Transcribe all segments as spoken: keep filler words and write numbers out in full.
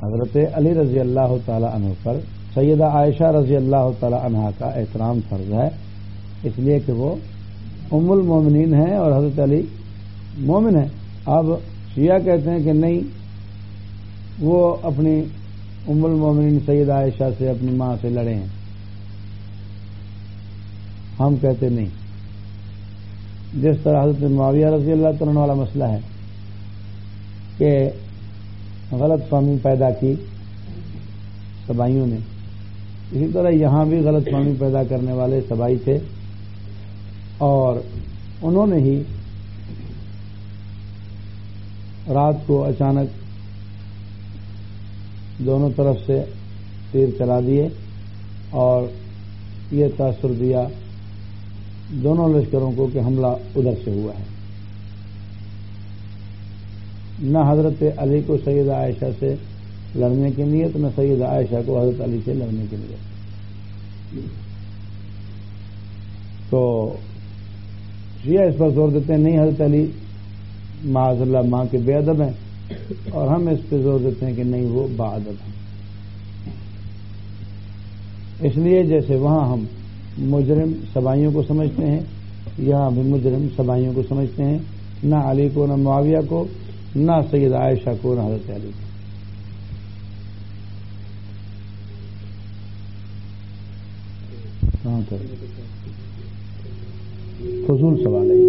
حضرت علی رضی اللہ تعالی عنہ پر سیدہ عائشہ رضی اللہ تعالی عنہا کا احترام فرض ہے، اس لیے کہ وہ ام المومنین ہیں اور حضرت علی مومن ہیں۔ اب شیعہ کہتے ہیں کہ نہیں، وہ اپنی ام المومنین سیدہ عائشہ سے اپنی ماں سے لڑے ہیں، ہم کہتے نہیں۔ جس طرح حضرت معاویہ رضی اللہ تعالیٰ عنہ والا مسئلہ ہے کہ غلط فہمی پیدا کی سبائیوں نے، اسی طرح یہاں بھی غلط فہمی پیدا کرنے والے سبائی تھے، اور انہوں نے ہی رات کو اچانک دونوں طرف سے تیر چلا دیے اور یہ تاثر دیا دونوں لشکروں کو کہ حملہ ادھر سے ہوا ہے۔ نہ حضرت علی کو سیدہ عائشہ سے لڑنے کی نیت، نہ سیدہ عائشہ کو حضرت علی سے لڑنے کی نیت۔ تو شیعہ اس پر زور دیتے ہیں نہیں، حضرت علی معاذ اللہ ماں کے بے ادب ہیں، اور ہم اس پہ زور دیتے ہیں کہ نہیں، وہ باادب ہیں۔ اس لیے جیسے وہاں ہم مجرم سبائیوں کو سمجھتے ہیں، یہاں بھی مجرم سبائیوں کو سمجھتے ہیں، نہ علی کو، نہ معاویہ کو، نہ سیدہ عائشہ کو، نہ حضرت علی کو۔ کہاں کر فضول سوال ہے۔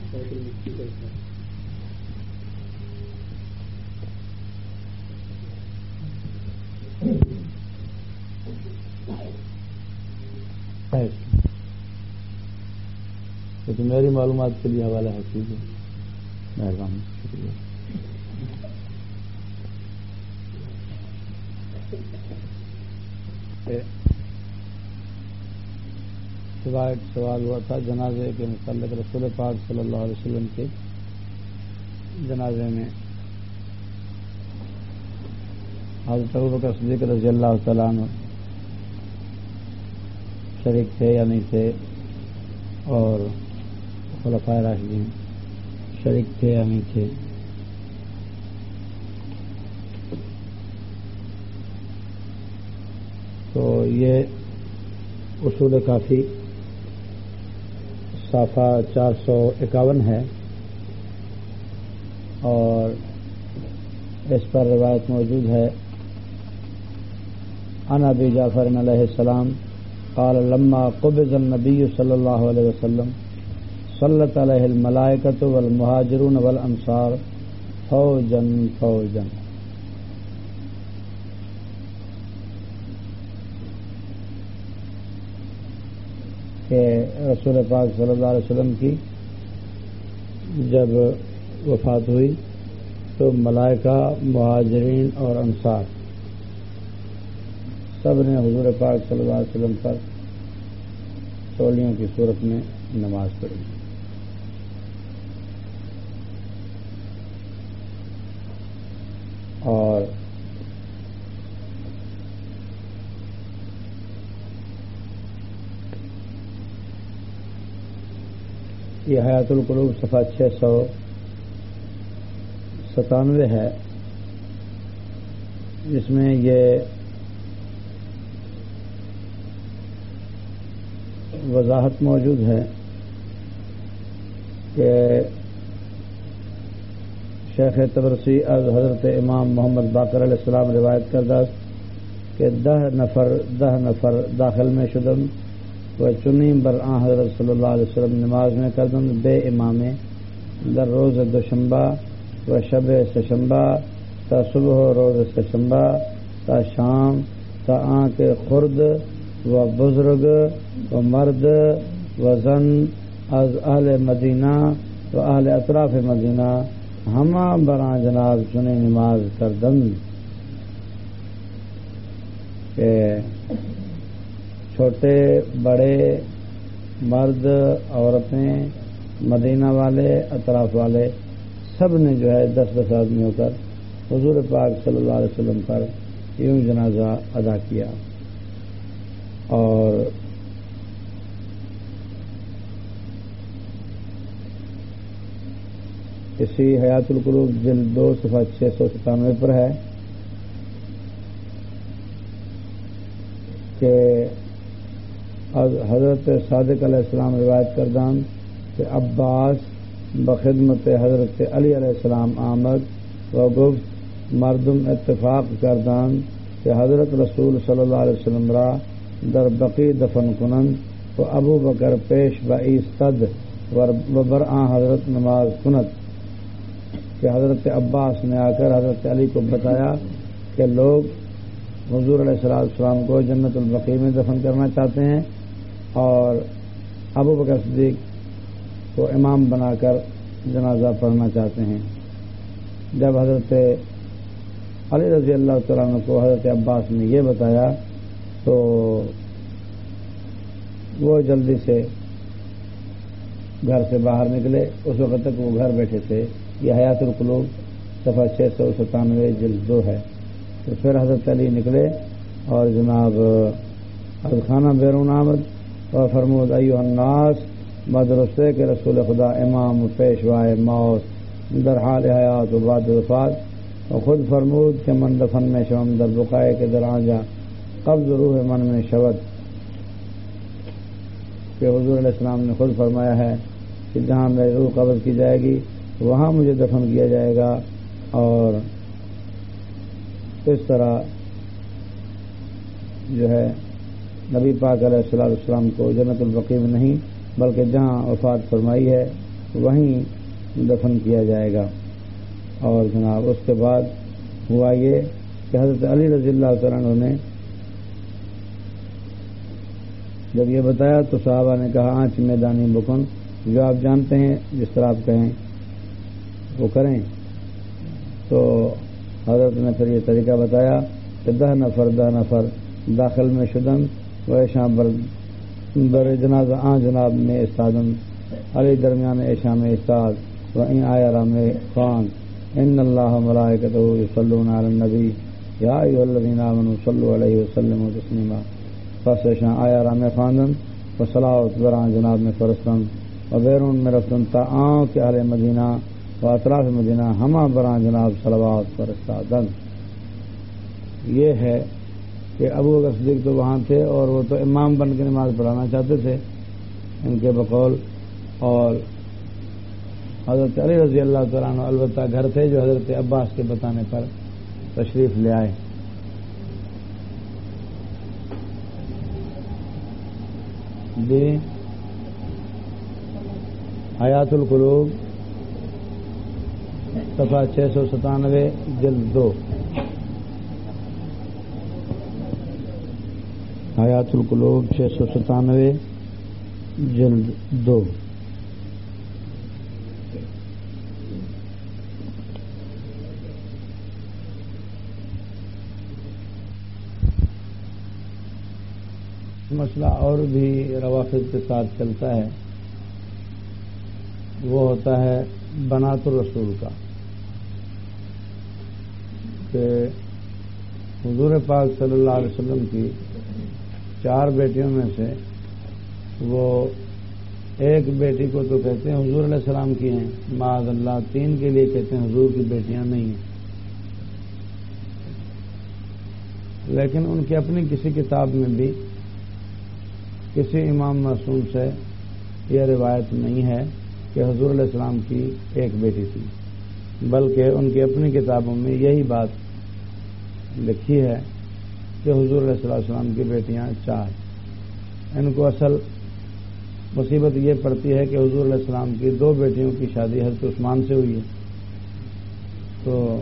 تو میری معلومات کے لیے حوالہ ہے، ٹھیک ہے، مہربانی، شکریہ۔ سوال سوال ہوا تھا جنازے کے متعلق، رسول پاک صلی اللہ علیہ وسلم کے جنازے میں حضرت ابوبکر صدیق رضی اللہ تعالیٰ عنہ شریک تھے یا نہیں تھے، اور خلفائے راشدین شریک تھے یا نہیں تھے۔ تو یہ اصول کافی صفحہ چار سو اکاون ہے، اور اس پر روایت موجود ہے عن ابی جعفر علیہ السلام قال لما قبض النبی صلی اللہ علیہ وسلم صلت علیہ الملائکۃ والمہاجرون والانصار فوجا فوجا۔ کہ رسول پاک صلی اللہ علیہ وسلم کی جب وفات ہوئی تو ملائکہ، مہاجرین اور انصار سب نے حضور پاک صلی اللہ علیہ وسلم پر تولیوں کی صورت میں نماز پڑھی۔ اور یہ حیات القلوب صفحہ چھ سو ستانوے ہے، جس میں یہ وضاحت موجود ہے کہ شیخ تبرسی از حضرت امام محمد باقر علیہ السلام روایت کردہ کہ دہ نفر دہ نفر داخل میں شدن و چنی بر آن حضرت صلی اللہ علیہ وسلم نماز میں کردن بے امام در روز دوشنبہ و شب سشنبہ تا صبح روز سشنبہ تا شام تا آن کے خرد و بزرگ و مرد و زن از اہل مدینہ و اہل اطراف مدینہ ہما برآں جناب چنے نماز کردن۔ کہ چھوٹے بڑے مرد عورتیں مدینہ والے اطراف والے سب نے جو ہے دس دس آدمی ہو کر حضور پاک صلی اللہ علیہ وسلم پر یوں جنازہ ادا کیا۔ اور اسی حیات القلوب جلد دو صفحہ چھ سو ستانوے پر ہے کہ حضرت صادق علیہ السلام روایت کردان کہ عباس بخدمت حضرت علی علیہ السلام آمد و گفت مردم اتفاق کردان کہ حضرت رسول صلی اللہ علیہ وسلم را در بقی دفن کنند و ابو بکر پیش با ایستد و برآں حضرت نماز کنت کہ حضرت عباس نے آ کر حضرت علی کو بتایا کہ لوگ حضور علیہ السلام کو جنت البقیع میں دفن کرنا چاہتے ہیں اور ابو بکر صدیق کو امام بنا کر جنازہ پڑھنا چاہتے ہیں۔ جب حضرت علی رضی اللہ تعالیٰ عنہ کو حضرت عباس نے یہ بتایا تو وہ جلدی سے گھر سے باہر نکلے۔ اس وقت تک وہ گھر بیٹھے تھے۔ یہ حیات القلوب صفحہ چھ سو ستانوے جلد دو ہے۔ تو پھر حضرت علی نکلے اور جناب از خانہ بیرون آمد اور فرمود ایھا الناس مدرسے کے رسول خدا امام پیشوائے موت در حال حیات و بعد وفات اور خود فرمود کہ من دفن میں شوم در بقائے کے در آجا قبض روح من میں شود، کہ حضور علیہ السلام نے خود فرمایا ہے کہ جہاں میری روح قبض کی جائے گی وہاں مجھے دفن کیا جائے گا، اور اس طرح جو ہے نبی پاک علیہ الصلوۃ والسلام کو جنت البقیع میں نہیں بلکہ جہاں وفات فرمائی ہے وہیں دفن کیا جائے گا۔ اور جناب اس کے بعد ہوا یہ کہ حضرت علی رضی اللہ تعالیٰ عنہ نے جب یہ بتایا تو صحابہ نے کہا آنچ میدانی بکن، جو آپ جانتے ہیں جس طرح آپ کہیں وہ کریں۔ تو حضرت نے پھر یہ طریقہ بتایا کہ دہ نفر دہ نفر داخل میں شدن و ایشاں بر جنازہ آ جناب میں استادن علی درمیان ایشاں میں استاد و این آیا رام خان ان اللہ ملائکتہ یصلون علی النبی یا ایھا الذین آمنوا صلوا علیہ وسلموا تسلیما۔ پس ایشاں آیا رام خواندن و صلوات براں جناب میں فرستن و بیرون میں رفتن تا آں کہ اہل مدینہ و اطراف مدینہ ہمہ براں جناب صلوات فرستادن۔ یہ ہے کہ ابو بکر صدیق تو وہاں تھے اور وہ تو امام بن کے نماز پڑھانا چاہتے تھے ان کے بقول، اور حضرت علی رضی اللہ تعالیٰ عنہ البتہ گھر تھے جو حضرت عباس کے بتانے پر تشریف لے آئے۔ جی حیات القلوب صفحہ چھ سو ستانوے جلد دو، حیات القلوب چھ سو ستانوے جلد دو۔ مسئلہ اور بھی روافض کے ساتھ چلتا ہے، وہ ہوتا ہے بنات الرسول کا، کہ حضور پاک صلی اللہ علیہ وسلم کی چار بیٹیوں میں سے وہ ایک بیٹی کو تو کہتے ہیں حضور علیہ السلام کی ہیں معاذ اللہ، تین کے لیے کہتے ہیں حضور کی بیٹیاں نہیں ہیں، لیکن ان کی اپنی کسی کتاب میں بھی کسی امام معصوم سے یہ روایت نہیں ہے کہ حضور علیہ السلام کی ایک بیٹی تھی، بلکہ ان کی اپنی کتابوں میں یہی بات لکھی ہے کہ حضور علیہ السلام کی بیٹیاں چار۔ ان کو اصل مصیبت یہ پڑتی ہے کہ حضور علیہ السلام کی دو بیٹیوں کی شادی حضرت عثمان سے ہوئی ہے، تو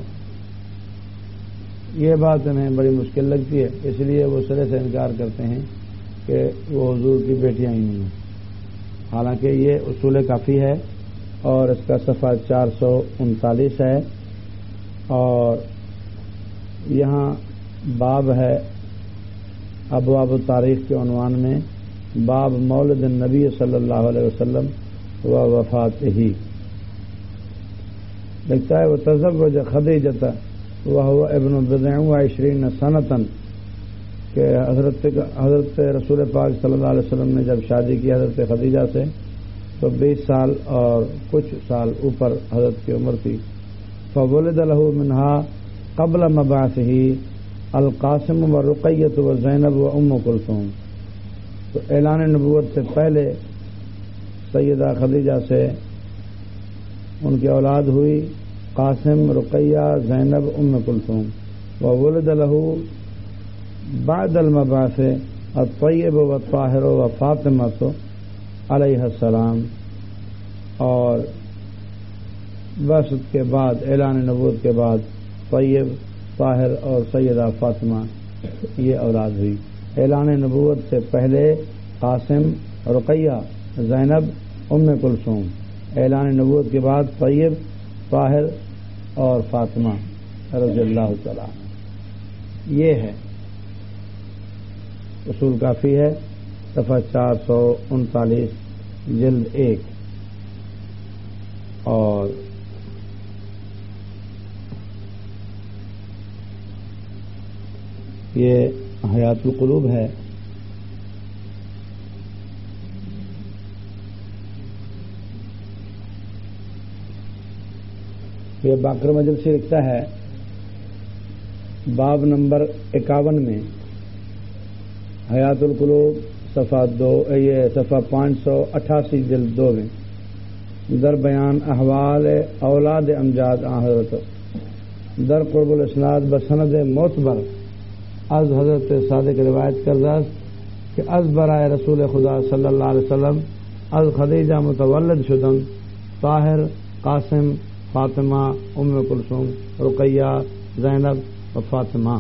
یہ بات انہیں بڑی مشکل لگتی ہے، اس لیے وہ سرے سے انکار کرتے ہیں کہ وہ حضور کی بیٹیاں ہی نہیں ہیں، حالانکہ یہ اصول کافی ہے اور اس کا صفحہ چار سو انتالیس ہے، اور یہاں باب ہے ابواب تاریخ کے عنوان میں باب مولد النبی صلی اللہ علیہ وسلم و وفات ہی لکھتا ہے وہ تزوج خدیجہ وهو ابن بضع وعشرین سنتن، کہ حضرت حضرت رسول پاک صلی اللہ علیہ وسلم نے جب شادی کی حضرت خدیجہ سے تو بیس سال اور کچھ سال اوپر حضرت کی عمر تھی۔ فولد له منها قبل مبعثه القاسم و رقیۃ و زینب و ام کلثوم. تو اعلان نبوت سے پہلے سیدہ خدیجہ سے ان کی اولاد ہوئی قاسم، رقیہ، زینب، ام کلثوم. وولد له بعد المبعث الطیب والطاہر و فاطمہ علیہ السلام. اور بعثت کے بعد، اعلان نبوت کے بعد طیب، طاہر اور سیدہ فاطمہ یہ اولاد ہوئی. اعلان نبوت سے پہلے قاسم، رقیہ، زینب، ام کلثوم. اعلان نبوت کے بعد طیب، طاہر اور فاطمہ رضی اللہ تعالیٰ. یہ ہے اصول کافی ہے، صفحہ چار سو انتالیس، جلد ایک. اور یہ حیات القلوب ہے. یہ باقر مجلسی لکھتا ہے باب نمبر اکاون میں، حیات القلوب صفحہ دو، یہ صفحہ پانچ سو اٹھاسی جلد دو میں، در بیان احوال اولاد امجاد حضرت در قرب الاسناد بسند معتبر از حضرت صادق روایت کردہ کہ از برائے رسول خدا صلی اللہ علیہ وسلم از خدیجہ متولد شدن طاہر، قاسم، فاطمہ، ام کلثوم، رقیہ، زینب و فاطمہ.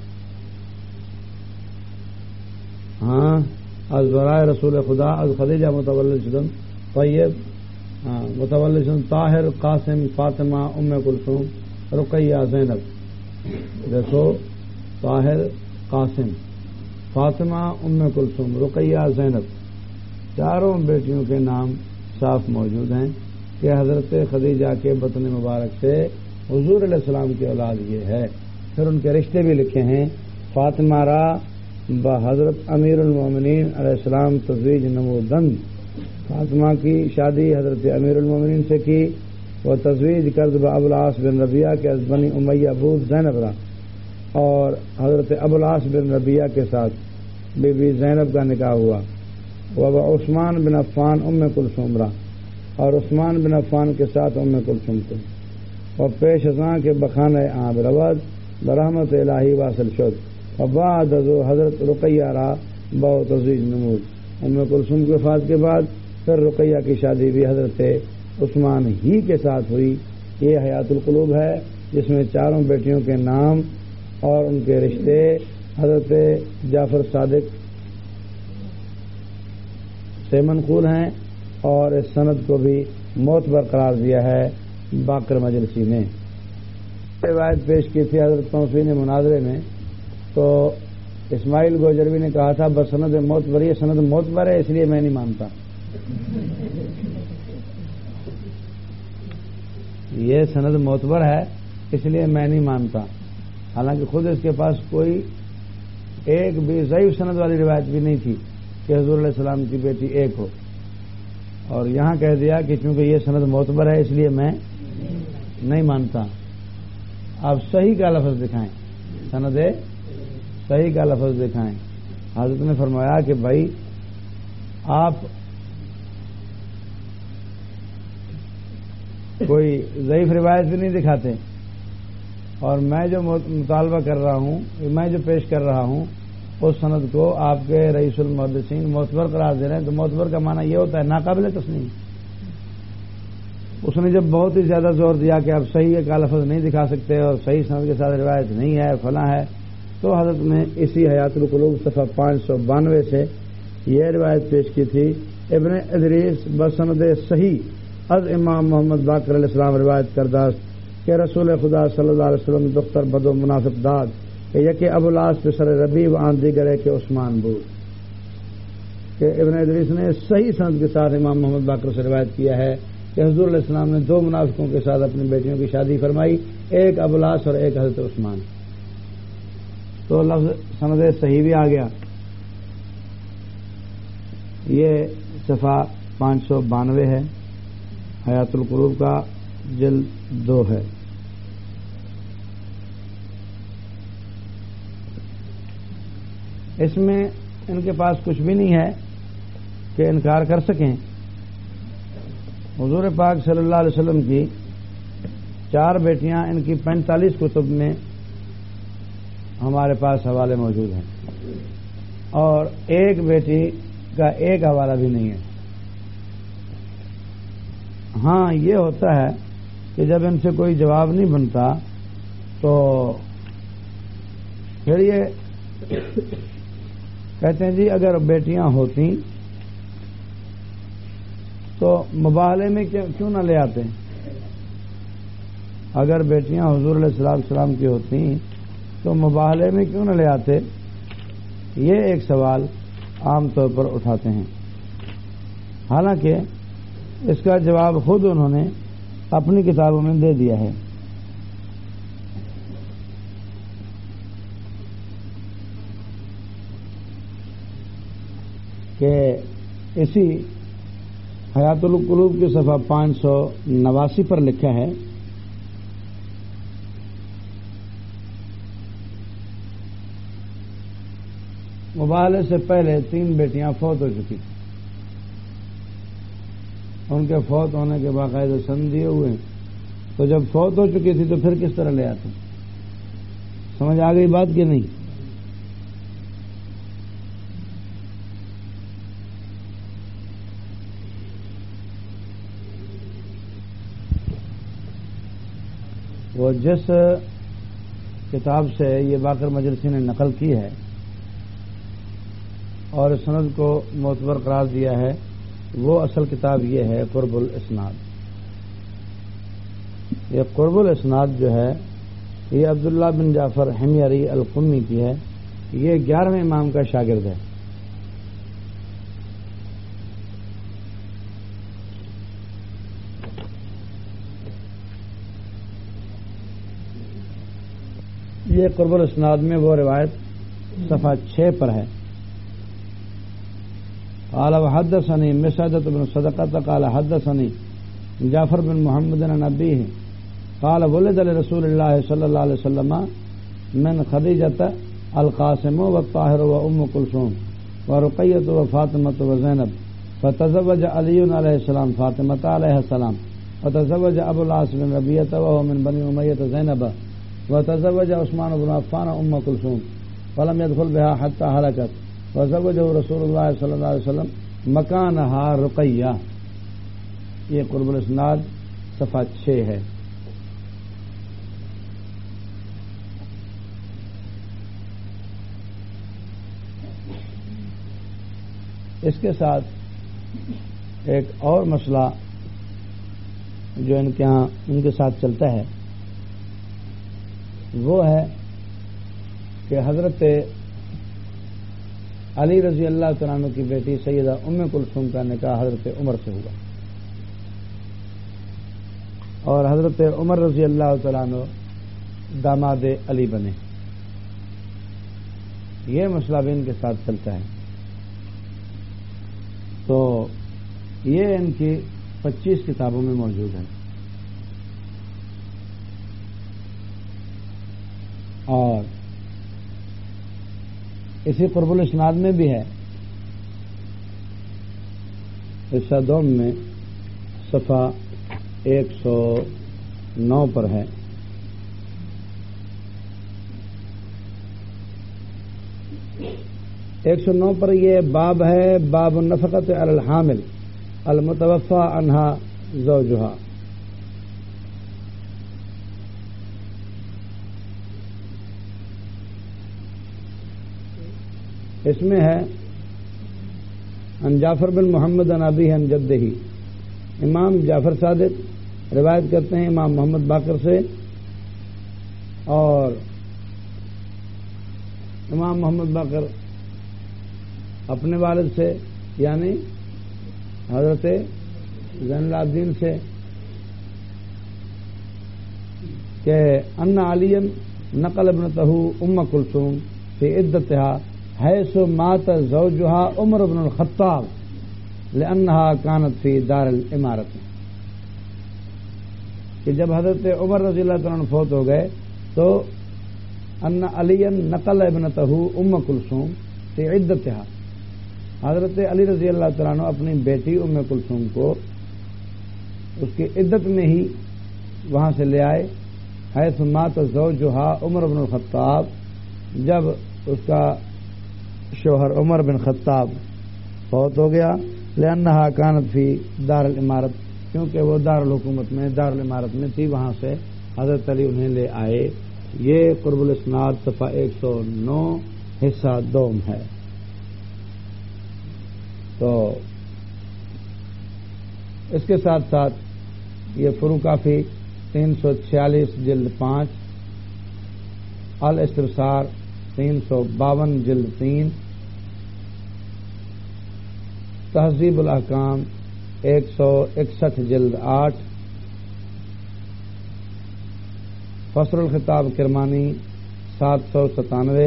ہاں، از برائے رسول خدا از خدیجہ متولد شدن طیب، ہاں متولد شدن طاہر، قاسم، فاطمہ، ام کلثوم، رقیہ، زینب. دیکھو، طاہر، قاسم، فاطمہ، ام کلثوم، رقیہ، زینب، چاروں بیٹیوں کے نام صاف موجود ہیں کہ حضرت خدیجہ کے بطن مبارک سے حضور علیہ السلام کی اولاد یہ ہے. پھر ان کے رشتے بھی لکھے ہیں. فاطمہ را بحضرت امیر المومنین علیہ السلام تزویج نمودن. فاطمہ کی شادی حضرت امیر المومنین سے کی. وہ تزویج کرد با ابوالعاص بن ربیعہ کے از بنی امیہ بود زینب را. اور حضرت ابوالعاص بن ربیعہ کے ساتھ بی بی زینب کا نکاح ہوا. وہ عثمان بن عفان ام کلثوم را. اور عثمان بن عفان کے ساتھ ام کلثوم کو. اور پیش ازاں کے بخانہ آب رود برحمت الہی واصل شد. اور بعد ازو حضرت رقیہ را با تزویج نمود. ام کلثوم کی وفات کے بعد پھر رقیہ کی شادی بھی حضرت عثمان ہی کے ساتھ ہوئی. یہ حیات القلوب ہے جس میں چاروں بیٹیوں کے نام اور ان کے رشتے حضرت جعفر صادق سے منقول ہیں. اور اس سند کو بھی معتبر قرار دیا ہے باقر مجلسی نے. روایت پیش کی تھی حضرت توفی نے مناظرے میں، تو اسماعیل گوجروی نے کہا تھا بس سند معتبر، یہ سند معتبر ہے اس لیے میں نہیں مانتا. یہ سند معتبر ہے اس لیے میں نہیں مانتا، حالانکہ خود اس کے پاس کوئی ایک بھی ضعیف سند والی روایت بھی نہیں تھی کہ حضور علیہ السلام کی بیٹی ایک ہو. اور یہاں کہہ دیا کہ چونکہ یہ سند معتبر ہے اس لیے میں نہیں مانتا. آپ صحیح کا لفظ دکھائیں، سند صحیح کا لفظ دکھائیں. حضرت نے فرمایا کہ بھائی آپ کوئی ضعیف روایت بھی نہیں دکھاتے، اور میں جو مطالبہ کر رہا ہوں، میں جو پیش کر رہا ہوں اس سند کو آپ کے رئیس المحدثین معتبر قرار دے رہے ہیں. تو معتبر کا معنی یہ ہوتا ہے ناقابل تسلیم. اس نے جب بہت ہی زیادہ زور دیا کہ آپ صحیح کا لفظ نہیں دکھا سکتے اور صحیح سند کے ساتھ روایت نہیں ہے، فلاں ہے، تو حضرت نے اسی حیات القلوب صفحہ پانچ سو بانوے سے یہ روایت پیش کی تھی. ابن ادریس بسند صحیح از امام محمد باقر علیہ السلام روایت کردہ کہ رسول خدا صلی اللہ علیہ وسلم دختر بدو منافق داد کہ یکی ابوالعاص پسر ربیع و آن دیگر کہ عثمان بود. کہ ابن ادریس نے صحیح سند کے ساتھ امام محمد باقر سے روایت کیا ہے کہ حضور علیہ السلام نے دو منافقوں کے ساتھ اپنی بیٹیوں کی شادی فرمائی، ایک ابوالعاص اور ایک حضرت عثمان. تو لفظ سند صحیح بھی آ گیا. یہ صفحہ پانچ سو بانوے ہے، حیات القلوب کا جلد دو ہے. اس میں ان کے پاس کچھ بھی نہیں ہے کہ انکار کر سکیں. حضور پاک صلی اللہ علیہ وسلم کی چار بیٹیاں، ان کی پینتالیس کتب میں ہمارے پاس حوالے موجود ہیں، اور ایک بیٹی کا ایک حوالہ بھی نہیں ہے. ہاں یہ ہوتا ہے کہ جب ان سے کوئی جواب نہیں بنتا تو پھر یہ کہتے ہیں جی اگر بیٹیاں ہوتی تو مباہلے میں کیوں نہ لے آتے. اگر بیٹیاں حضور علیہ الصلوۃ والسلام کی ہوتی تو مباہلے میں کیوں نہ لے آتے، یہ ایک سوال عام طور پر اٹھاتے ہیں. حالانکہ اس کا جواب خود انہوں نے اپنی کتابوں میں دے دیا ہے. کہ اسی حیات القلوب کی صفحہ پانچ سو نواسی پر لکھا ہے مباہلے سے پہلے تین بیٹیاں فوت ہو چکی تھیں. ان کے فوت ہونے کے باقاعدہ سن دیے ہوئے ہیں. تو جب فوت ہو چکی تھی تو پھر کس طرح لے آتے؟ سمجھ آ گئی بات کہ نہیں؟ وہ جس کتاب سے یہ باقر مجلسی نے نقل کی ہے اور سند کو معتبر قرار دیا ہے، وہ اصل کتاب یہ ہے قرب الاسناد. یہ قرب الاسناد جو ہے یہ عبداللہ بن جعفر حمیری القمی کی ہے. یہ گیارہویں امام کا شاگرد ہے. یہ قرب الاسناد میں وہ روایت صفحہ چھ پر ہے. قال وحدثني مسعدة بن صدقة قال حدثني جعفر بن محمد عن أبيه قال ولد لرسول الله صلى الله عليه وسلم من خديجة القاسم والطاهر وأم كلثوم ورقية وفاطمة وزينب فتزوج علي عليه السلام فاطمة عليه السلام وتزوج أبو العاص بن ربيعة وهو من بني أمية زينب وتزوج عثمان بن عفان أم كلثوم فلم يدخل بها حتى هلكت وزوجه رسول اللہ صلی اللہ علیہ وسلم مکانہا رقیہ. یہ قرب الاسناد صفحہ چھ ہے. اس کے ساتھ ایک اور مسئلہ جو ان کے ہاں ان کے ساتھ چلتا ہے وہ ہے کہ حضرت علی رضی اللہ تعالیٰ عنہ کی بیٹی سیدہ ام کلثوم کا نکاح حضرت عمر سے ہوا اور حضرت عمر رضی اللہ تعالیٰ عنہ داماد علی بنے. یہ مسئلہ بھی ان کے ساتھ چلتا ہے. تو یہ ان کی پچیس کتابوں میں موجود ہے. اور اسی قرب الاسناد میں بھی ہے. حصہ دوم میں صفحہ ایک سو نو پر ہے. ایک سو نو پر یہ باب ہے باب النفقۃ علی الحامل المتوفى عنها زوجها. اس میں ہے ان جعفر بن محمد عن ابیہ عن جدہ. امام جعفر صادق روایت کرتے ہیں امام محمد باقر سے اور امام محمد باقر اپنے والد سے یعنی حضرت زین العابدین سے کہ ان علی نقل ابنتہ ام کلثوم فی عدتها حیث مات زوجها عمر بن الخطاب لأنها كانت في دار الامارت. کہ جب حضرت عمر رضی اللہ تعالیٰ عنہ فوت ہو گئے تو ان علی نقل ابنتہ ام کلثوم فی عدتہا، حضرت علی رضی اللہ تعالیٰ عنہ اپنی بیٹی ام کلثوم کو اس کی عدت میں ہی وہاں سے لے آئے، حیث مات زوجہا عمر بن الخطاب، جب اس کا شوہر عمر بن خطاب فوت ہو گیا، لأنہا کانت فی دار الامارت، کیونکہ وہ دار الحکومت میں دار الامارت میں تھی، وہاں سے حضرت علی انہیں لے آئے۔ یہ قرب الاسناد صفحہ ایک سو نو حصہ دوم ہے۔ تو اس کے ساتھ ساتھ یہ فروع کافی تین سو چھیالیس جلد پانچ، الاستبصار تین سو باون جلد تین، تہذیب الاحکام ایک سو اکسٹھ جلد آٹھ، فصل الخطاب کرمانی سات سو ستانوے،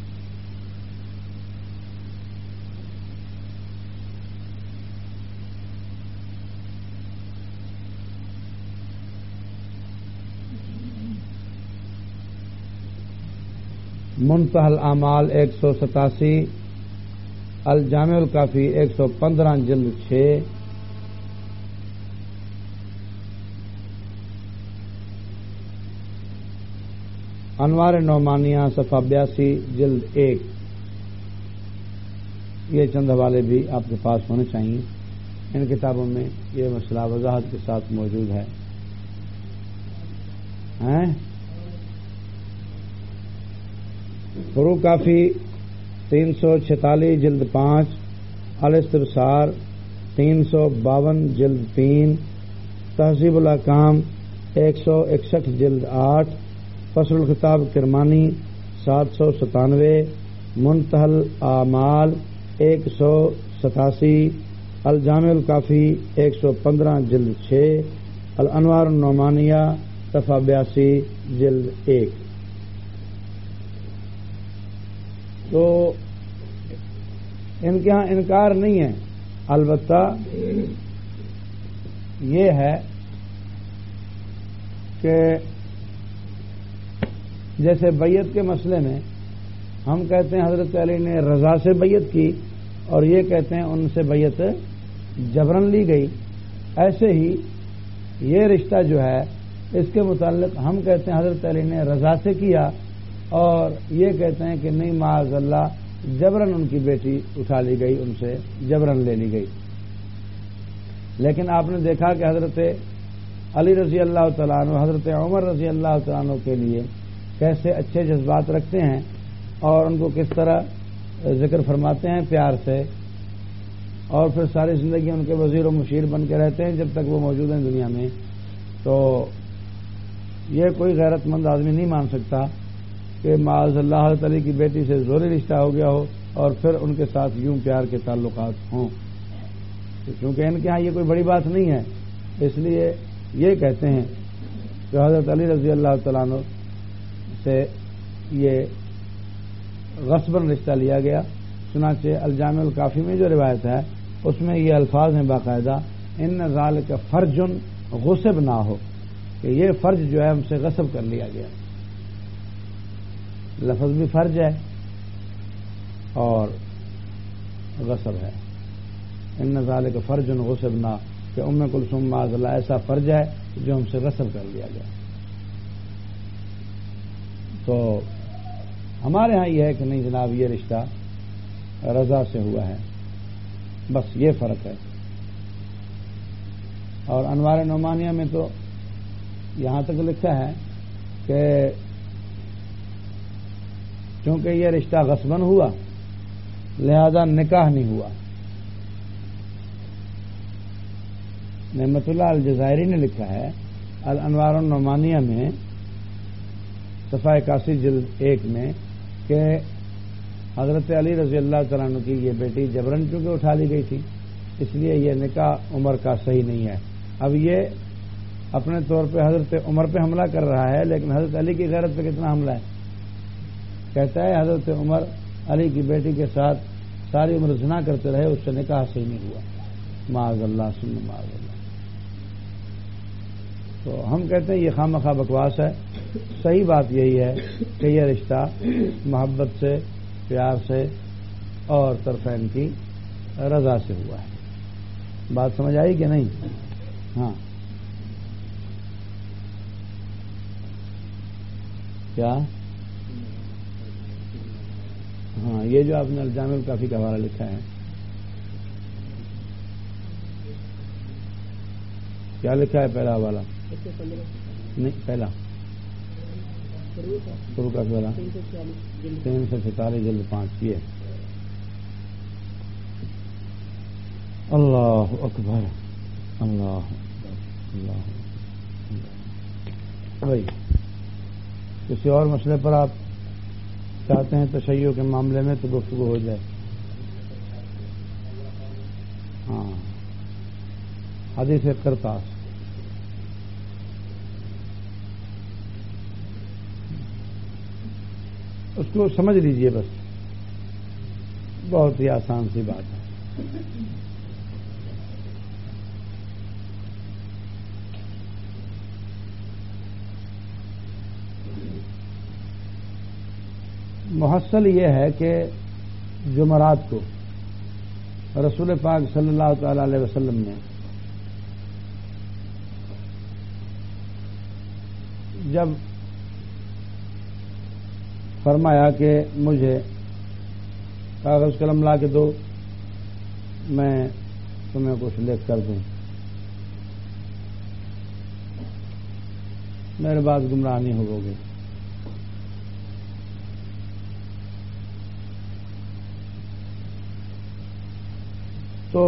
منتہی الاعمال ایک سو ستاسی، الجامع الکافی ایک سو پندرہ جلد چھ، انوار نعمانیہ صفحہ بیاسی جلد ایک۔ یہ چند حوالے بھی آپ کے پاس ہونے چاہیے، ان کتابوں میں یہ مسئلہ وضاحت کے ساتھ موجود ہے۔ فروع کافی تین سو چھتالیس جلد پانچ، الاستبصار تین سو باون جلد تین، تہذیب الاحکام ایک سو اکسٹھ جلد آٹھ، فصل الخطاب کرمانی سات سو ستانوے، منتہی الاعمال ایک سو ستاسی، الجامع الکافی ایک سو پندرہ جلد چھ، الانوار النعمانیہ صفحہ بیاسی جلد ایک۔ تو ان کے ہاں انکار نہیں ہے، البتہ یہ ہے کہ جیسے بیعت کے مسئلے میں ہم کہتے ہیں حضرت علی نے رضا سے بیعت کی اور یہ کہتے ہیں ان سے بیعت جبرن لی گئی، ایسے ہی یہ رشتہ جو ہے اس کے متعلق ہم کہتے ہیں حضرت علی نے رضا سے کیا اور یہ کہتے ہیں کہ نہیں معاذ اللہ جبرن ان کی بیٹی اٹھا لی گئی، ان سے جبرن لے لی گئی۔ لیکن آپ نے دیکھا کہ حضرت علی رضی اللہ تعالیٰ عنہ حضرت عمر رضی اللہ تعالیٰ عنہ کے لیے کیسے اچھے جذبات رکھتے ہیں اور ان کو کس طرح ذکر فرماتے ہیں پیار سے، اور پھر ساری زندگی ان کے وزیر و مشیر بن کے رہتے ہیں جب تک وہ موجود ہیں دنیا میں۔ تو یہ کوئی غیرت مند آدمی نہیں مان سکتا کہ معاذ اللہ حضرت علی کی بیٹی سے زوری رشتہ ہو گیا ہو اور پھر ان کے ساتھ یوں پیار کے تعلقات ہوں، کیونکہ ان کے ہاں یہ کوئی بڑی بات نہیں ہے، اس لیے یہ کہتے ہیں کہ حضرت علی رضی اللہ تعالیٰ عنہ سے یہ غصباً رشتہ لیا گیا۔ چنانچہ الجامع الکافی میں جو روایت ہے اس میں یہ الفاظ ہیں باقاعدہ، ان ذالک فرج غصب نہ ہو، کہ یہ فرج جو ہے ہم سے غصب کر لیا گیا۔ لفظ بھی فرج ہے اور غصب ہے، ان ذالک فرج غصب نہ، کہ ام کلثوم معاذ اللہ ایسا فرج ہے جو ہم سے غصب کر لیا گیا۔ تو ہمارے ہاں یہ ہے کہ نہیں جناب یہ رشتہ رضا سے ہوا ہے، بس یہ فرق ہے۔ اور انوار نعمانیہ میں تو یہاں تک لکھا ہے کہ چونکہ یہ رشتہ غصباً ہوا لہذا نکاح نہیں ہوا۔ نعمت اللہ الجزائری نے لکھا ہے الانوار النعمانیہ میں صفحہ اکاسی جلد ایک میں کہ حضرت علی رضی اللہ تعالیٰ عنہ کی یہ بیٹی جبرن چونکہ اٹھا لی گئی تھی، اس لیے یہ نکاح عمر کا صحیح نہیں ہے۔ اب یہ اپنے طور پہ حضرت عمر پہ حملہ کر رہا ہے، لیکن حضرت علی کی غیرت پہ کتنا حملہ ہے؟ کہتا ہے حضرت عمر علی کی بیٹی کے ساتھ ساری عمر زنا کرتے رہے، اس سے نکاح صحیح نہیں ہوا، معاذ اللہ ثم معاذ اللہ۔ تو ہم کہتے ہیں یہ خواہ مخواہ بکواس ہے، صحیح بات یہی ہے کہ یہ رشتہ محبت سے پیار سے اور طرفین کی رضا سے ہوا ہے. بات سمجھ آئی کہ نہیں؟ ہاں کیا؟ ہاں یہ جو آپ نے الجام الکافی کا حوالہ لکھا ہے، کیا لکھا ہے پہلا حوالہ؟ نہیں پہلا شروع کا پہلا تین سو چھتالیس جلد پانچ. یہ اللہ اکبر اللہ اللہ. بھائی کسی اور مسئلے پر آپ چاہتے ہیں تشیع کے معاملے میں تو گفتگو ہو جائے. ہاں حدیث قرطاس اس کو سمجھ لیجئے بس، بہت ہی آسان سی بات ہے. محصل یہ ہے کہ جمعرات کو رسول پاک صلی اللہ تعالی علیہ وسلم نے جب فرمایا کہ مجھے کاغذ قلم لا کے دو، میں تمہیں کچھ لکھ کر دوں، میرے بعد گمراہ نہیں ہوگو گے. تو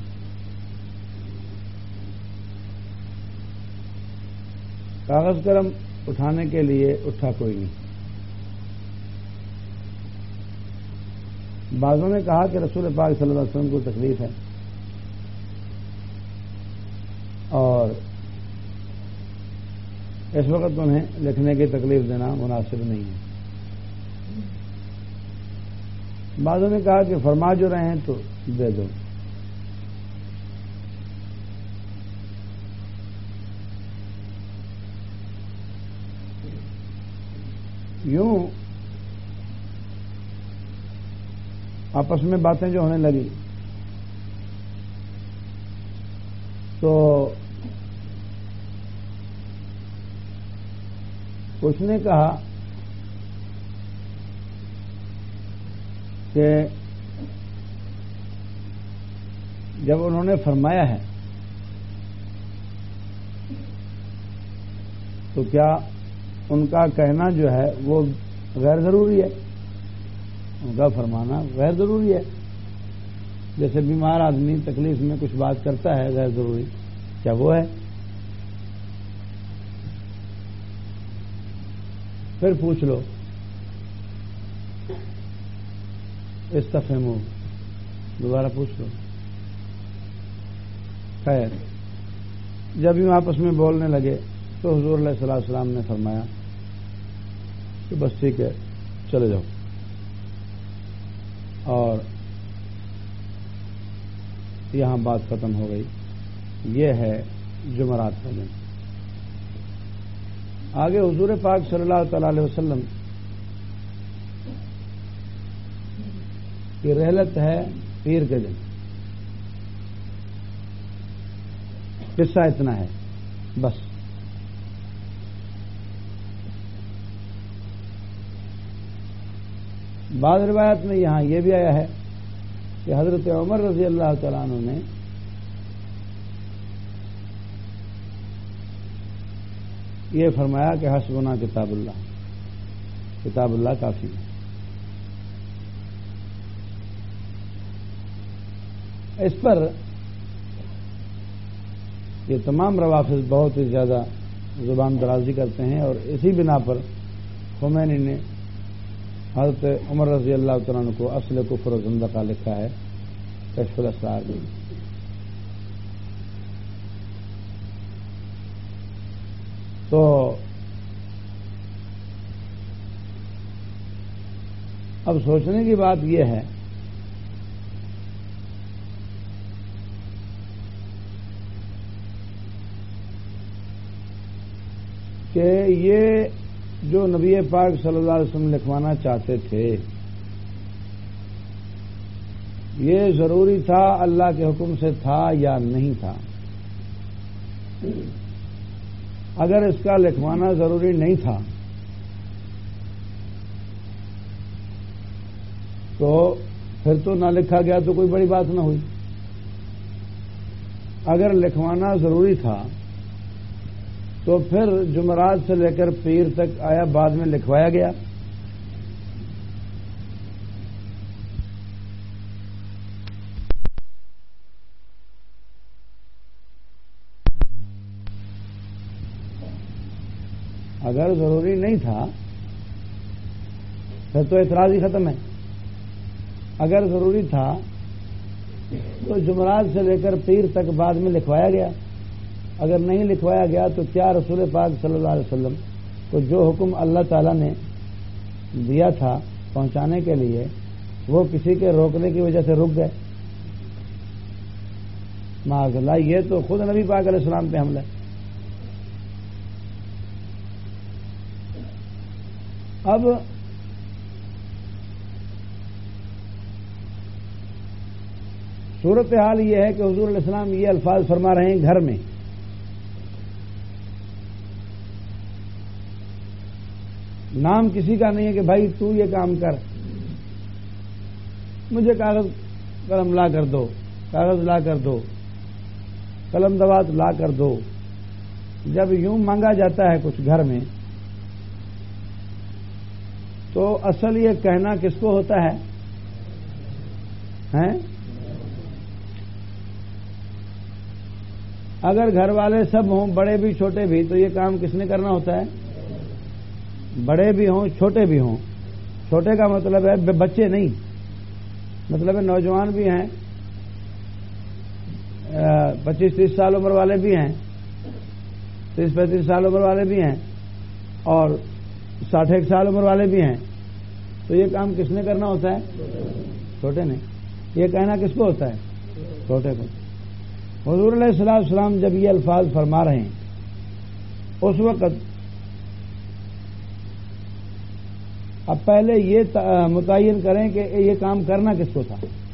کاغذ قلم اٹھانے کے لیے اٹھا کوئی نہیں. بعضوں نے کہا کہ رسول پاک صلی اللہ علیہ وسلم کو تکلیف ہے اور اس وقت انہیں لکھنے کی تکلیف دینا مناسب نہیں ہے. بعضوں نے کہا کہ فرما جو رہے ہیں تو دے دو. یوں آپس میں باتیں جو ہونے لگی تو کچھ نے کہا کہ جب انہوں نے فرمایا ہے تو کیا ان کا کہنا جو ہے وہ غیر ضروری ہے؟ ان کا فرمانا غیر ضروری ہے. جیسے بیمار آدمی تکلیف میں کچھ بات کرتا ہے غیر ضروری، کیا وہ ہے؟ پھر پوچھ لو استفہمو، دوبارہ پوچھ لو. خیر جب یوں آپس میں بولنے لگے تو حضور علیہ الصلوۃ والسلام نے فرمایا کہ بس ٹھیک ہے چلے جاؤ. اور یہاں بات ختم ہو گئی. یہ ہے جمعرات کا دن. آگے حضور پاک صلی اللہ تعالی علیہ وسلم کی رحلت ہے پیر کے دن. قصہ اتنا ہے بس. بعض روایت میں یہاں یہ بھی آیا ہے کہ حضرت عمر رضی اللہ تعالیٰ عنہ نے یہ فرمایا کہ حسبنا کتاب اللہ، کتاب اللہ کافی ہے. اس پر یہ تمام روافض بہت ہی زیادہ زبان درازی کرتے ہیں اور اسی بنا پر خمینی نے حضرت عمر رضی اللہ تعالیٰ عنہ کو اصل کفر و زندقہ لکھا ہے کشف الاسرار میں. تو اب سوچنے کی بات یہ ہے کہ یہ جو نبی پاک صلی اللہ علیہ وسلم لکھوانا چاہتے تھے یہ ضروری تھا اللہ کے حکم سے تھا یا نہیں تھا؟ اگر اس کا لکھوانا ضروری نہیں تھا تو پھر تو نہ لکھا گیا تو کوئی بڑی بات نہ ہوئی. اگر لکھوانا ضروری تھا تو پھر جمعرات سے لے کر پیر تک آیا بعد میں لکھوایا گیا. اگر ضروری نہیں تھا پھر تو اعتراض ہی ختم ہے. اگر ضروری تھا تو جمعرات سے لے کر پیر تک بعد میں لکھوایا گیا. اگر نہیں لکھوایا گیا تو کیا رسول پاک صلی اللہ علیہ وسلم کو جو حکم اللہ تعالی نے دیا تھا پہنچانے کے لیے وہ کسی کے روکنے کی وجہ سے رک گئے؟ معاذ اللہ، یہ تو خود نبی پاک علیہ السلام پہ حملہ ہے. اب صورتحال یہ ہے کہ حضور علیہ السلام یہ الفاظ فرما رہے ہیں گھر میں. نام کسی کا نہیں ہے کہ بھائی تو یہ کام کر، مجھے کاغذ قلم لا کر دو، کاغذ لا کر دو، قلم دوات لا کر دو. جب یوں مانگا جاتا ہے کچھ گھر میں تو اصل یہ کہنا کس کو ہوتا ہے؟ ہیں؟ اگر گھر والے سب ہوں، بڑے بھی چھوٹے بھی، تو یہ کام کس نے کرنا ہوتا ہے؟ بڑے بھی ہوں چھوٹے بھی ہوں. چھوٹے کا مطلب ہے بچے نہیں، مطلب ہے نوجوان بھی ہیں، پچیس تیس سال عمر والے بھی ہیں، تیس پینتیس سال عمر والے بھی ہیں، اور ساٹھ ایک سال عمر والے بھی ہیں. تو یہ کام کس نے کرنا ہوتا ہے؟ چھوٹے نے. یہ کہنا کس کو ہوتا ہے؟ چھوٹے کو. حضور علیہ الصلوۃ والسلام جب یہ الفاظ فرما رہے ہیں اس وقت اب پہلے یہ متعین کریں کہ یہ کام کرنا کس کو تھا.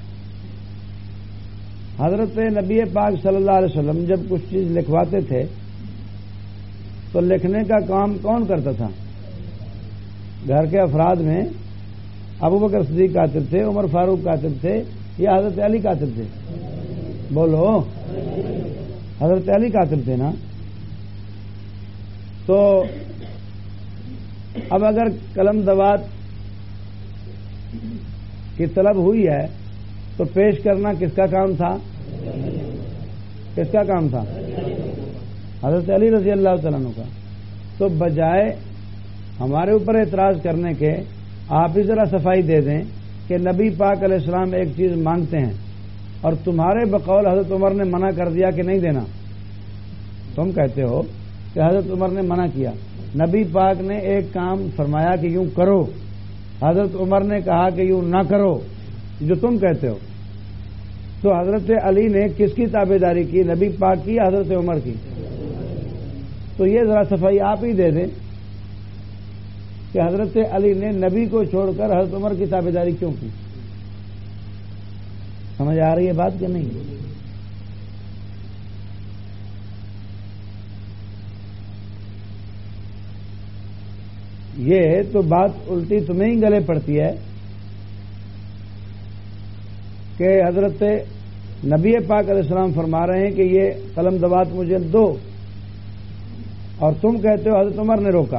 حضرت نبی پاک صلی اللہ علیہ وسلم جب کچھ چیز لکھواتے تھے تو لکھنے کا کام کون کرتا تھا؟ گھر کے افراد میں ابو بکر صدیق کاتب تھے، عمر فاروق کاتب تھے، یا حضرت علی کاتب تھے؟ بولو، حضرت علی کاتب تھے نا. تو اب اگر قلم دوات کی طلب ہوئی ہے تو پیش کرنا کس کا کام تھا؟ کس کا کام تھا؟ حضرت علی رضی اللہ تعالیٰ عنہ کا. تو بجائے ہمارے اوپر اعتراض کرنے کے آپ ہی ذرا صفائی دے دیں کہ نبی پاک علیہ السلام ایک چیز مانگتے ہیں اور تمہارے بقول حضرت عمر نے منع کر دیا کہ نہیں دینا. تم کہتے ہو کہ حضرت عمر نے منع کیا. نبی پاک نے ایک کام فرمایا کہ یوں کرو، حضرت عمر نے کہا کہ یوں نہ کرو، جو تم کہتے ہو. تو حضرت علی نے کس کی تابع داری کی؟ نبی پاک کی یا حضرت عمر کی؟ تو یہ ذرا صفائی آپ ہی دے دیں کہ حضرت علی نے نبی کو چھوڑ کر حضرت عمر کی تابع داری کیوں کی. سمجھ آ رہی ہے بات کہ نہیں؟ یہ تو بات الٹی تمہیں ہی گلے پڑتی ہے کہ حضرت نبی پاک علیہ السلام فرما رہے ہیں کہ یہ قلم دوات مجھے دو، اور تم کہتے ہو حضرت عمر نے روکا.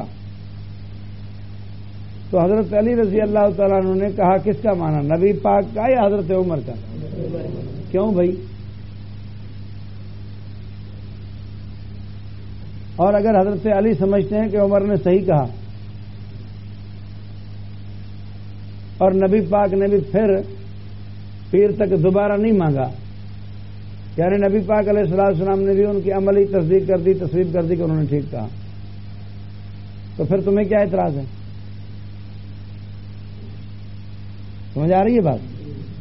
تو حضرت علی رضی اللہ تعالیٰ عنہ نے کہا کس کا معنی؟ نبی پاک کا یا حضرت عمر کا؟ کیوں بھائی؟ اور اگر حضرت علی سمجھتے ہیں کہ عمر نے صحیح کہا اور نبی پاک نے بھی پھر پیر تک دوبارہ نہیں مانگا، یعنی نبی پاک علیہ الصلوۃ والسلام نے بھی ان کی عملی تصدیق کر دی، تصویب کر دی کہ انہوں نے ٹھیک کہا، تو پھر تمہیں کیا اعتراض ہے؟ سمجھ آ رہی ہے بات؟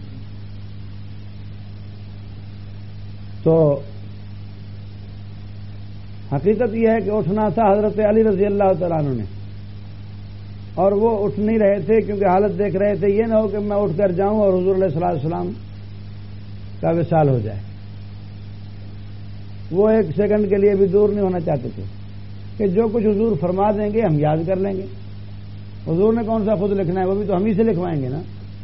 تو حقیقت یہ ہے کہ اٹھنا تھا حضرت علی رضی اللہ تعالیٰ عنہ نے، اور وہ اٹھ نہیں رہے تھے کیونکہ حالت دیکھ رہے تھے یہ نہ ہو کہ میں اٹھ کر جاؤں اور حضور علیہ الصلوۃ والسلام کا وصال ہو جائے. وہ ایک سیکنڈ کے لیے بھی دور نہیں ہونا چاہتے تھے کہ جو کچھ حضور فرما دیں گے ہم یاد کر لیں گے. حضور نے کون سا خود لکھنا ہے, وہ بھی تو ہم ہی سے لکھوائیں گے نا,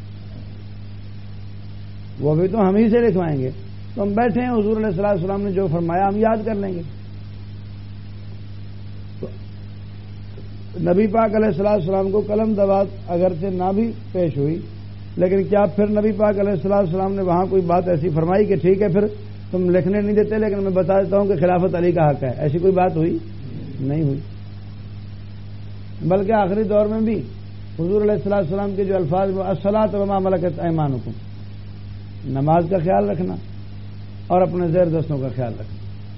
وہ بھی تو ہم ہی سے لکھوائیں گے. تو ہم بیٹھے ہیں, حضور علیہ الصلوۃ والسلام نے جو فرمایا ہم یاد کر لیں گے. تو نبی پاک علیہ الصلوۃ والسلام کو قلم دبات اگرچہ نہ بھی پیش ہوئی, لیکن کیا پھر نبی پاک علیہ الصلوۃ والسلام نے وہاں کوئی بات ایسی فرمائی کہ ٹھیک ہے پھر تم لکھنے نہیں دیتے لیکن میں بتا دیتا ہوں کہ خلافت علی کا حق ہے؟ ایسی کوئی بات ہوئی نہیں ہوئی. بلکہ آخری دور میں بھی حضور علیہ الصلوۃ والسلام کے جو الفاظ وہ الصلاۃ وما ملکت ایمانکم, نماز کا خیال رکھنا اور اپنے زیر دستوں کا خیال رکھنا.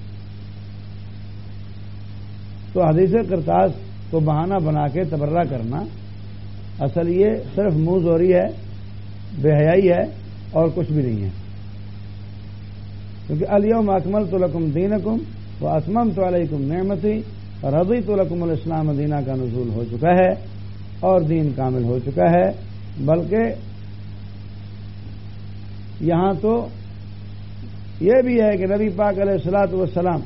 تو حدیث قرطاس کو بہانہ بنا کے تبرہ کرنا اصل یہ صرف منہ زوری ہے, بے حیائی ہے اور کچھ بھی نہیں ہے. کیونکہ الیوم اکملت لکم دینکم واتممت علیکم نعمتی رضیت لکم الاسلام دینا کا نزول ہو چکا ہے اور دین کامل ہو چکا ہے. بلکہ یہاں تو یہ بھی ہے کہ نبی پاک علیہ الصلوۃ والسلام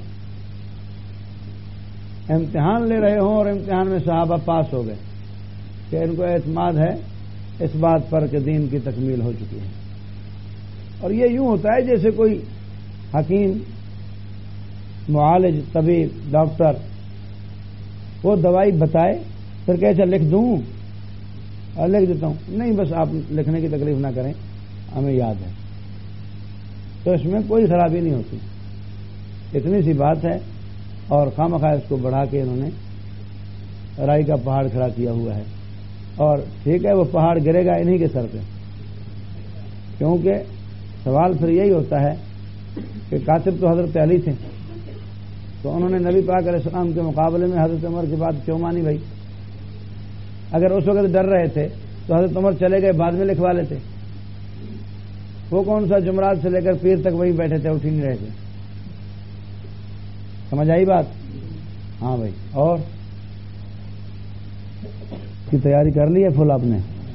امتحان لے رہے ہوں اور امتحان میں صحابہ پاس ہو گئے کہ ان کو اعتماد ہے اس بات پر کہ دین کی تکمیل ہو چکی ہے. اور یہ یوں ہوتا ہے جیسے کوئی حکیم, معالج, طبیب, ڈاکٹر وہ دوائی بتائے پھر کہ اچھا لکھ دوں, اور لکھ دیتا ہوں, نہیں بس آپ لکھنے کی تکلیف نہ کریں ہمیں یاد ہے. تو اس میں کوئی خرابی نہیں ہوتی, اتنی سی بات ہے. اور خواہ اس کو بڑھا کے انہوں نے رائی کا پہاڑ کھڑا کیا ہوا ہے. اور ٹھیک ہے وہ پہاڑ گرے گا انہی کے سر پہ, کیونکہ سوال پھر یہی ہوتا ہے کہ کاتب تو حضرت علی تھے, تو انہوں نے نبی پاک علیہ السلام کے مقابلے میں حضرت عمر کی بات کیوں مانی بھائی؟ اگر اس وقت ڈر رہے تھے تو حضرت عمر چلے گئے بعد میں لکھوا لیتے. وہ کون سا جمعرات سے لے کر پیر تک وہیں بیٹھے تھے, اٹھ ہی نہیں رہے تھے. سمجھ آئی بات؟ ہاں بھائی. اور کی تیاری کر لی ہے فل آپ نے؟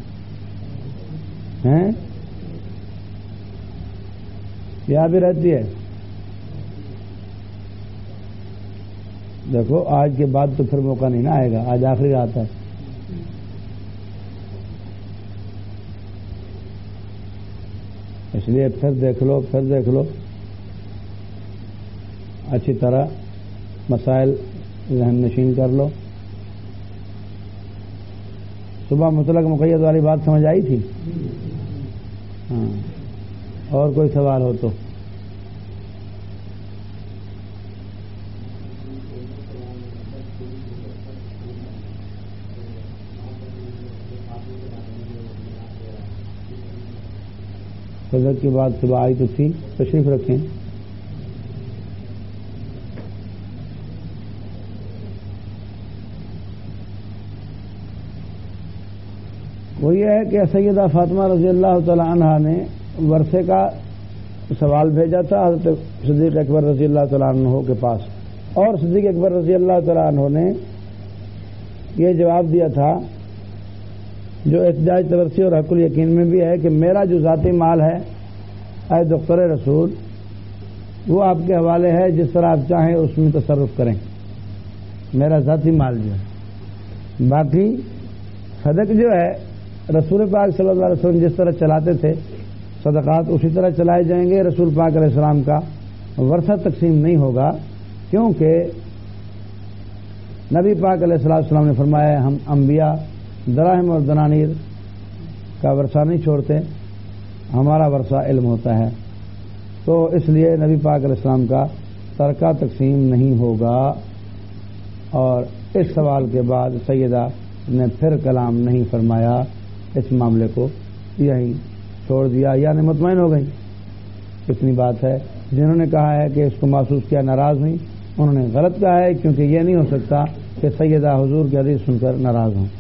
ہیں یا بھی رہتی ہے؟ دیکھو آج کے بعد تو پھر موقع نہیں نہ آئے گا, آج آخری رات ہے. اس لیے پھر دیکھ لو پھر دیکھ لو اچھی طرح مسائل ذہن نشین کر لو. صبح مطلق مقید والی بات سمجھ آئی تھی؟ ہاں. اور کوئی سوال ہو تو حضرت کی بات صبح آئی تو تھی, تشریف رکھیں. وہ یہ ہے کہ سیدہ فاطمہ رضی اللہ تعالی عنہا نے ورثے کا سوال بھیجا تھا حضرت صدیق اکبر رضی اللہ تعالی عنہ کے پاس, اور صدیق اکبر رضی اللہ تعالی عنہ نے یہ جواب دیا تھا جو احتجاج تبرسی اور حق الیقین میں بھی ہے کہ میرا جو ذاتی مال ہے اے دختر رسول وہ آپ کے حوالے ہے, جس طرح آپ چاہیں اس میں تصرف کریں. میرا ذاتی مال جو ہے, باقی صدق جو ہے رسول پاک صلی اللہ علیہ وسلم جس طرح چلاتے تھے صدقات اسی طرح چلائے جائیں گے. رسول پاک علیہ السلام کا ورثہ تقسیم نہیں ہوگا, کیونکہ نبی پاک علیہ السلام نے فرمایا ہم انبیاء دراہم اور دنانیر کا ورثہ نہیں چھوڑتے, ہمارا ورثہ علم ہوتا ہے. تو اس لیے نبی پاک علیہ السلام کا ترکہ تقسیم نہیں ہوگا. اور اس سوال کے بعد سیدہ نے پھر کلام نہیں فرمایا, اس معاملے کو یہیں چھوڑ دیا, یعنی مطمئن ہو گئی. اتنی بات ہے. جنہوں نے کہا ہے کہ اس کو محسوس کیا ناراض ہوئی, انہوں نے غلط کہا ہے, کیونکہ یہ نہیں ہو سکتا کہ سیدہ حضور کی حدیث سن کر ناراض ہوں.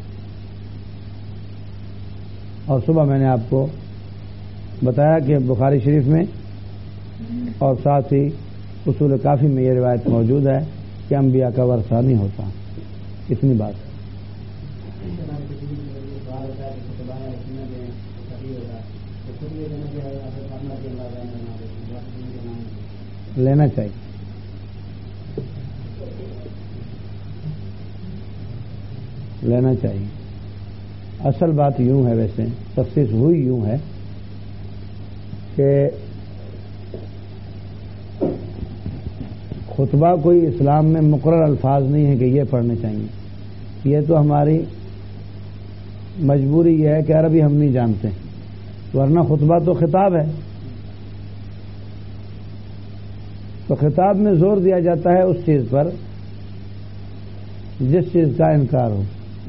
اور صبح میں نے آپ کو بتایا کہ بخاری شریف میں اور ساتھ ہی اصول کافی میں یہ روایت موجود ہے کہ انبیاء کا ورثہ نہیں ہوتا. اتنی بات ہے. لینا چاہیے. لینا چاہیے. اصل بات یوں ہے، ویسے تخصیص ہوئی یوں ہے کہ خطبہ کوئی اسلام میں مقرر الفاظ نہیں ہے کہ یہ پڑھنے چاہیے. یہ تو ہماری مجبوری یہ ہے کہ عربی ہم نہیں جانتے، ورنہ خطبہ تو خطاب ہے. تو خطاب میں زور دیا جاتا ہے اس چیز پر جس چیز کا انکار ہو.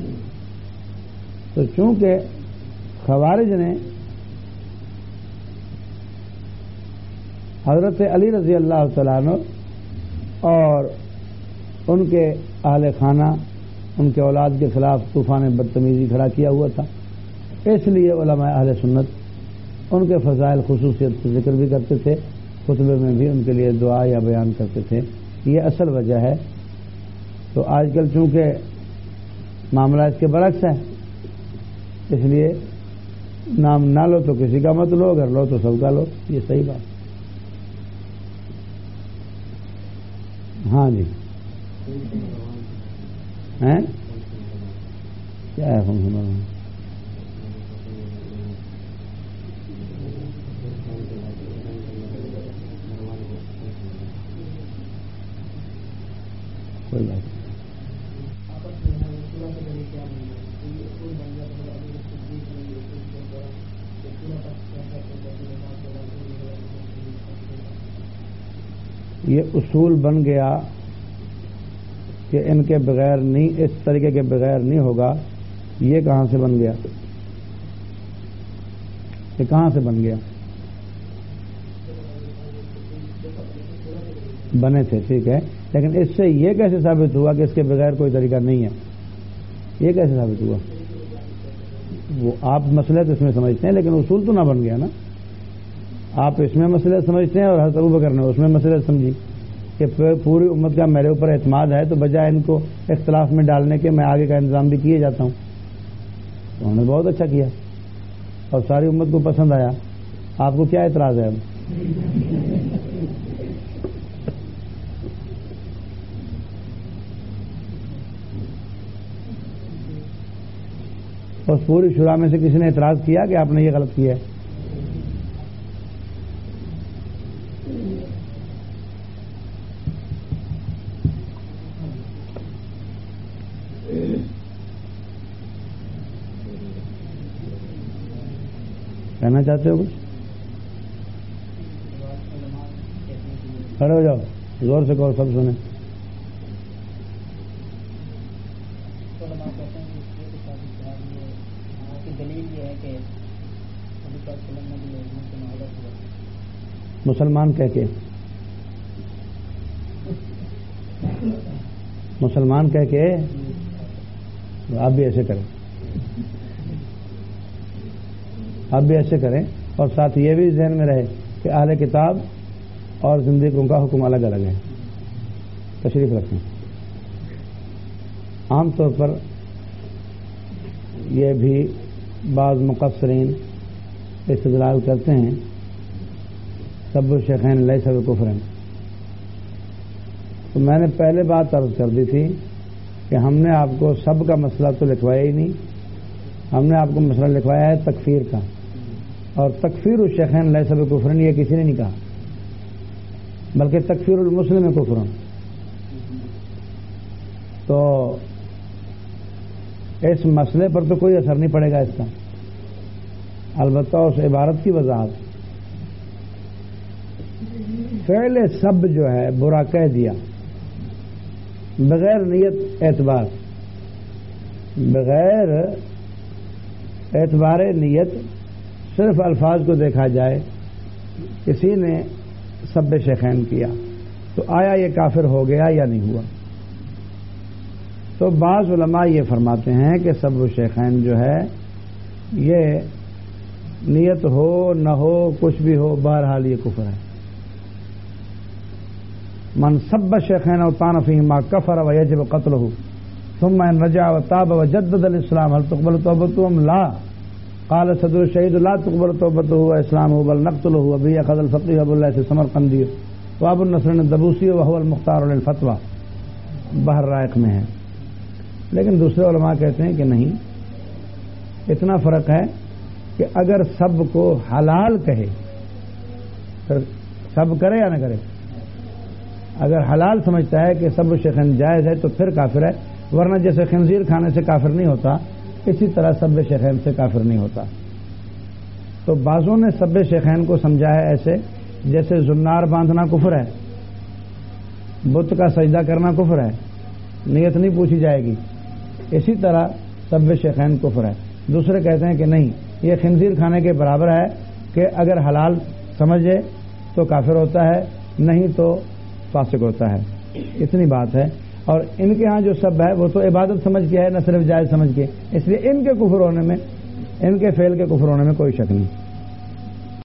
تو چونکہ خوارج نے حضرت علی رضی اللہ تعالیٰ عنہ اور ان کے اہل خانہ، ان کے اولاد کے خلاف طوفان بدتمیزی کھڑا کیا ہوا تھا، اس لیے علماء اہل سنت ان کے فضائل خصوصیت کا ذکر بھی کرتے تھے، خطبے میں بھی ان کے لیے دعا یا بیان کرتے تھے. یہ اصل وجہ ہے. تو آج کل چونکہ معاملہ اس کے برعکس ہے، اس لیے نام نہ لو تو کسی کا مت لو، اگر لو تو سب کا لو. یہ صحیح بات. ہاں جی ہیں کیا ہے ہم سنا کوئی بات. یہ اصول بن گیا کہ ان کے بغیر نہیں، اس طریقے کے بغیر نہیں ہوگا. یہ کہاں سے بن گیا؟ یہ کہاں سے بن گیا؟ بنے تھے ٹھیک ہے، لیکن اس سے یہ کیسے ثابت ہوا کہ اس کے بغیر کوئی طریقہ نہیں ہے؟ یہ کیسے ثابت ہوا؟ وہ آپ مسئلہ تو اس میں سمجھتے ہیں لیکن اصول تو نہ بن گیا نا. آپ اس میں مسئلہ سمجھتے ہیں اور حضرت ابوبکر نے اس میں مسئلہ سمجھی کہ پوری امت کا میرے اوپر اعتماد ہے، تو بجائے ان کو اختلاف میں ڈالنے کے میں آگے کا انتظام بھی کیے جاتا ہوں. تو انہوں نے بہت اچھا کیا اور ساری امت کو پسند آیا. آپ کو کیا اعتراض ہے اب؟ اور پوری شورا میں سے کسی نے اعتراض کیا کہ آپ نے یہ غلط کیا ہے؟ کہنا چاہتے ہو کچھ؟ کھڑے ہو جاؤ، زور سے کہو، سب سنیں. مسلمان کہہ کے مسلمان کہہ کے آپ بھی ایسے کریں، آپ بھی ایسے کریں، اور ساتھ یہ بھی ذہن میں رہے کہ اہل کتاب اور زندگیوں کا حکم الگ الگ ہے. تشریف رکھیں. عام طور پر یہ بھی بعض مقصرین استدلال کرتے ہیں سب الشیخین لیس بکفر. تو میں نے پہلے بات عرض کر دی تھی کہ ہم نے آپ کو سب کا مسئلہ تو لکھوایا ہی نہیں، ہم نے آپ کو مسئلہ لکھوایا ہے تکفیر کا، اور تکفیر الشیخین لیس بکفر یہ کسی نے نہیں کہا، بلکہ تکفیر المسلم کفر. تو اس مسئلے پر تو کوئی اثر نہیں پڑے گا اس کا. البتہ اس عبارت کی وضاحت، فعل سب جو ہے برا کہہ دیا بغیر نیت اعتبار، بغیر اعتبار نیت، صرف الفاظ کو دیکھا جائے کسی نے سب شیخین کیا تو آیا یہ کافر ہو گیا یا نہیں ہوا؟ تو بعض علماء یہ فرماتے ہیں کہ سب شیخین جو ہے یہ نیت ہو نہ ہو کچھ بھی ہو بہرحال یہ کفر ہے. من سب شیخین او طعن فیہما کفر ویجب قتلہ ثم ان رجع وتاب وجدد الاسلام هل تقبل توبته ام لا. قال صدر الشهيد لا تقبل توبته واسلامه بل نقتله وبه اخذ الفقيه ابو الله السمرقندي وابو النصر الدبوسی وهو المختار للفتوى بحر رائق میں ہے. لیکن دوسرے علماء کہتے ہیں کہ نہیں، اتنا فرق ہے کہ اگر سب کو حلال کہے پھر سب کرے یا نہ کرے. اگر حلال سمجھتا ہے کہ سب شیخین جائز ہے تو پھر کافر ہے، ورنہ جیسے خنزیر کھانے سے کافر نہیں ہوتا اسی طرح سب شیخین سے کافر نہیں ہوتا. تو بعضوں نے سب شیخین کو سمجھا ہے ایسے جیسے زنار باندھنا کفر ہے، بت کا سجدہ کرنا کفر ہے، نیت نہیں پوچھی جائے گی، اسی طرح سب شیخین کفر ہے. دوسرے کہتے ہیں کہ نہیں، یہ خنزیر کھانے کے برابر ہے کہ اگر حلال سمجھے تو کافر ہوتا ہے، نہیں تو فاسق ہوتا ہے. اتنی بات ہے. اور ان کے ہاں جو سب ہے وہ تو عبادت سمجھ کے ہے، نہ صرف جائز سمجھ کے، اس لیے ان کے کفر ہونے میں، ان کے فعل کے کفر ہونے میں کوئی شک نہیں.